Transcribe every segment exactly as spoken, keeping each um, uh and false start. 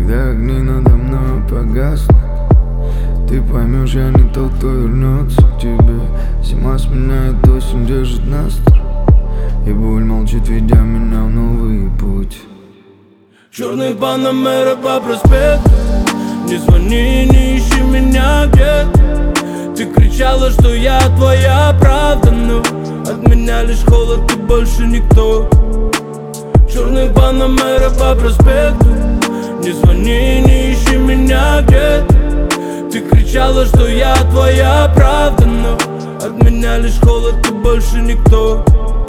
Когда огни надо мной погаснут, ты поймешь, я не тот, кто вернется к тебе. Зима сменяет осень, держит настрой, и боль молчит, ведя меня в новый путь. Черный Панамера по проспекту, не звони, не ищи меня где-то. Ты кричала, что я твоя правда, но от меня лишь холод, ты больше никто. Черный Панамера по проспекту, не звони, не ищи меня где-то. Ты кричала, что я твоя правда, но от меня лишь холод, ты больше никто.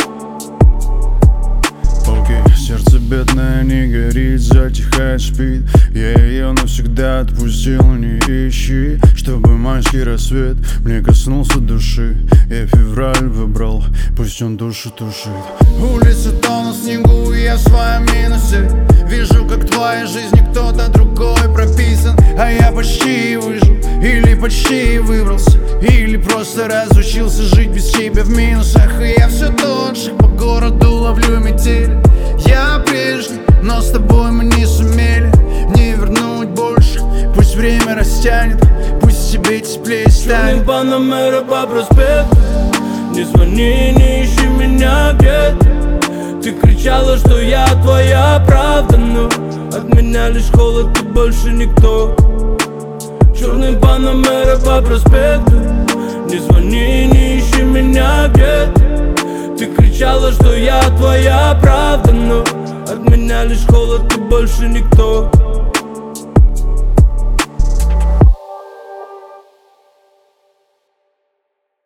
Сердце бедное не горит, затихает, спит. Я ее навсегда отпустил, не ищи. Чтобы майский рассвет мне коснулся души. Я февраль выбрал, пусть он душу тушит. Улицы тонут в снегу, и я в своем минусе. Вижу, как в твоей жизни кто-то другой прописан, а я почти выжил, или почти выбрался, или просто разучился жить без тебя в минусах. И я все тот же, по городу ловлю метели. Я прежний, но с тобой мы не сумели не вернуть больше. Пусть время растянет, пусть тебе теплее станет. Черный Панамера по проспекту, не звони, не ищи меня где-то. Ты кричала, что я твоя правда, но от меня лишь холод, ты больше никто. Черный Панамера по проспекту, не звони, не ищи меня где-то. Ты кричала, что я твоя правда, но от меня лишь холод, ты больше никто.